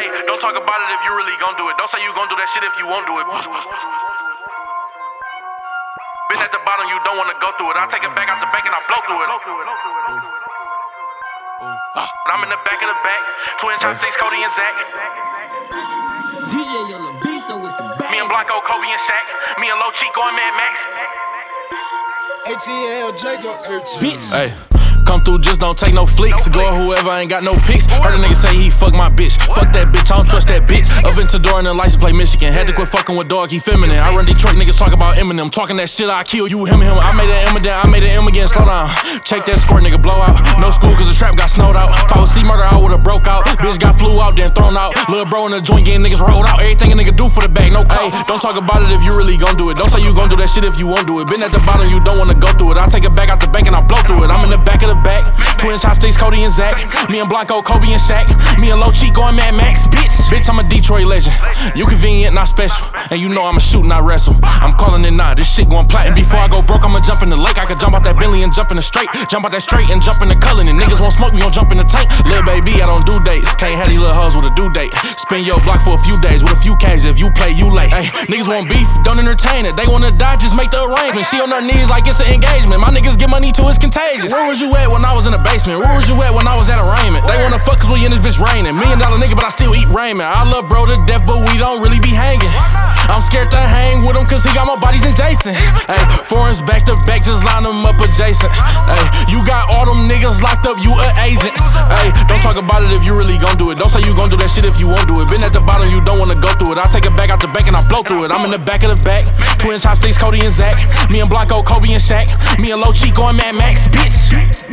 Hey, don't talk about it if you really gon' do it. Don't say you gon' do that shit if you won't do it. Been at the bottom, you don't wanna go through it. I take it back out the bank and I blow through it. But I'm in the back of the back, twin chopsticks, Cody and Zach. DJ on the beat, so it's a bang. Me and Blanco, Kobe and Shaq. Me and Lil Chico and Mad Max. ATL Jacob, Bitch. Hey, come through, just don't take no flicks. Go with whoever, ain't got no pics. Heard a nigga say he fuck my bitch. Fuck that bitch, I don't trust that bitch. Aventador and the license plate Michigan. Had to quit fucking with dog, he feminine. I run Detroit, niggas talk about Eminem. Talking that shit, I kill you, him. I made an M again, I made an M again, slow down. Check that score, nigga, blow out. No school, cause the trap got snowed out. If I was C-murder, I would've broke out. Bitch got flew out, then thrown out. Lil' bro in the joint getting niggas rolled out. Everything a nigga do for the bag, no call. Don't talk about it if you really gon' do it. Don't say you gon' do that shit if you won't do it. Been at the bottom, you don't wanna go through it. I take it back out the bank and I blow through it. I'm in the back of the back, twin chopsticks, Cody and Zach. Me and Blanco, Kobe and Shaq. Me and Lil Chico and Mad Max, bitch. Bitch, I'm a Detroit legend. You convenient, not special. And you know I'ma shoot, not wrestle. I'm calling it now, this shit going platinum. Before I go broke, I'ma jump in the lake. I could jump out that Bentley and jump in the straight. Jump out that straight and jump in the Cullen. And niggas won't smoke, we gon' jump in the tank. Lil' baby, I don't do dates. Can't have these little hoes with a due date. Spin your block for a few days with a few K's. If you play, you late. Ay, niggas want beef, don't entertain it. They wanna die, just make the arrangement. She on her knees like it's an engagement. My niggas get money till it's contagious. Where was you at when I was in the basement? Where was you at when I was at arraignment? They wanna fuck cause we in this bitch raining. $1 million nigga, but I still eat raiment. I love bro to death, but we don't really be hanging. I'm scared to hang with him cause he got more bodies than Jason. Ay, foreigns back to back, just line them up adjacent. Ay, you got all them niggas locked up, you an agent. Ay, don't talk about it if you really gon' do it. Don't say you gon' do that shit if you won't do it. Been at the bottom, you don't wanna go through it. I take it back out the bank and I blow through it. I'm in the back of the back, twin chopsticks, Cody and Zach. Me and Blanco, Kobe and Shaq. Me and Lil Chico and Mad Max, bitch.